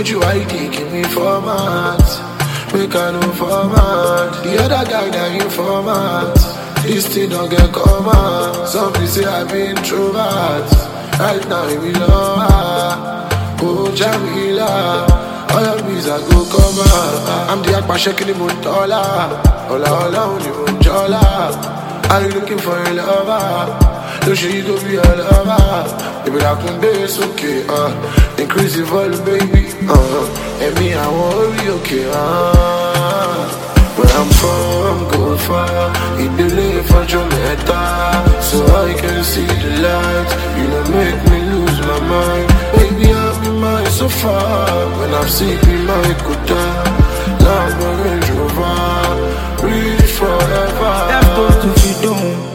you ID, give me format. Make I no format. The other guy that informant. This thing don't get common. Some people say I've been introvert. Right now it be lower. Oh Jamila, all your bees I go cover. I'm the akpa shaking the moon dollar. Ola only moon jola. Are you looking for a lover? No shit, you go be a lover. Baby, I can dance, okay, increase the volume, baby, and me, I want to be okay, Where I'm from, go far. It delay for Jamaica, so I can see the light. You don't make me lose my mind. Baby, I've been mine so far. When I'm sleeping, my kuta. Lambo Range Rover, reach forever. Let's go to Fidon.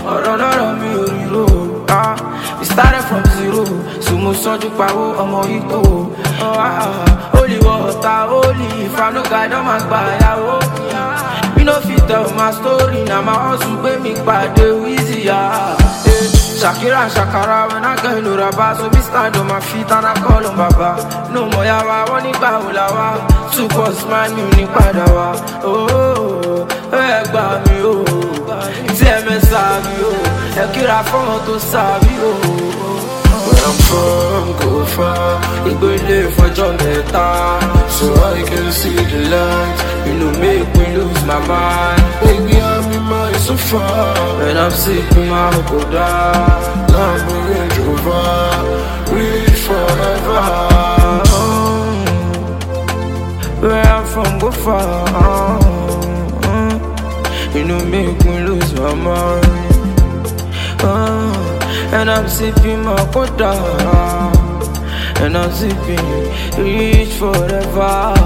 We started from zero, so mo sọ́jú pawó ọmọ Ìgbò. Holy water, holy, if I no guide on my gbàyàwó. Me no fit tell my story, na my hustle gbé mi pàdé Wizzy. Shakira and Shakara, when I get no rubber, so me stand on my feet and I call on Baba. No more yawa, wọ́n nígbà wo la wá. Two boss man, mi ò ní padà wá. Ẹ gbà mí o, tí ẹ mẹ́ sábì o. Kira from to Savio. Where I'm from, go far. We go live for Jamaica, so I can see the light. You know, make me lose my mind. Baby, I'm in mine so far. When I'm sick, my go down. Lambo Range Rover, reach forever. Where I'm from, go far. You know, make me lose my mind. And I'm sipping my quota, and I'm sipping, reach forever.